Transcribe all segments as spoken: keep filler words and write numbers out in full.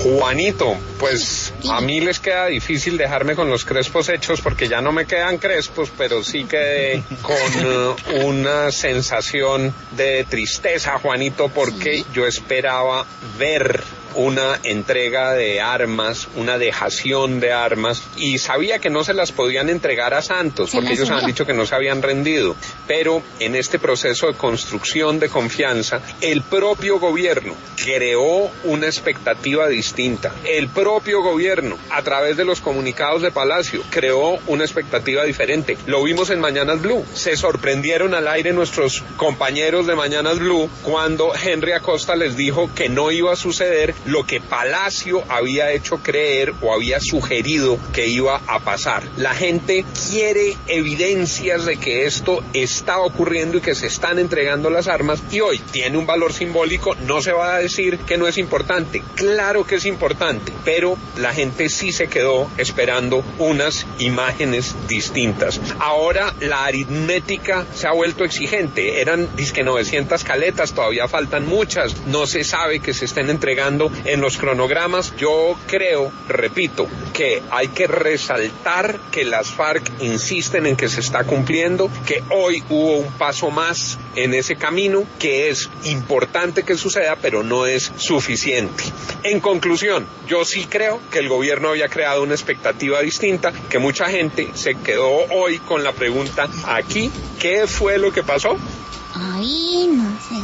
Juanito, pues a mí les queda difícil dejarme con los crespos hechos porque ya no me quedan crespos, pero sí quedé con uh, una sensación de tristeza, Juanito, porque yo esperaba ver una entrega de armas, una dejación de armas, y sabía que no se las podían entregar a Santos, porque ellos han dicho que no se habían rendido, pero en este proceso de construcción de confianza, el propio gobierno creó una expectativa distinta, el propio gobierno, a través de los comunicados de Palacio, creó una expectativa diferente. Lo vimos en Mañanas Blue, se sorprendieron al aire nuestros compañeros de Mañanas Blue cuando Henry Acosta les dijo que no iba a suceder lo que Palacio había hecho creer o había sugerido que iba a pasar. La gente quiere evidencias de que esto está ocurriendo y que se están entregando las armas, y hoy tiene un valor simbólico. No se va a decir que no es importante, claro que es importante, pero la gente sí se quedó esperando unas imágenes distintas. Ahora la aritmética se ha vuelto exigente, eran dizque novecientas caletas, todavía faltan muchas, no se sabe que se estén entregando en los cronogramas. Yo creo, repito, que hay que resaltar que las FARC insisten en que se está cumpliendo, que hoy hubo un paso más en ese camino, que es importante que suceda, pero no es suficiente. En conclusión, yo sí creo que el gobierno había creado una expectativa distinta, que mucha gente se quedó hoy con la pregunta, ¿aquí qué fue lo que pasó? Ay, no sé.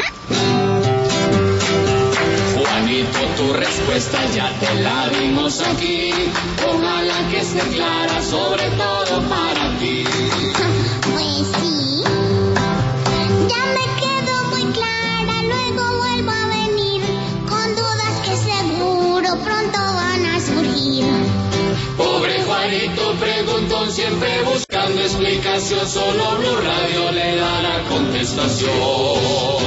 Juanito, tu respuesta ya te la dimos aquí. Ojalá que esté clara, sobre todo para ti. Pues sí, ya me quedó muy clara. Luego vuelvo a venir con dudas que seguro pronto van a surgir. Pobre Juanito preguntón, siempre buscando explicación. Solo Blue Radio le dará contestación.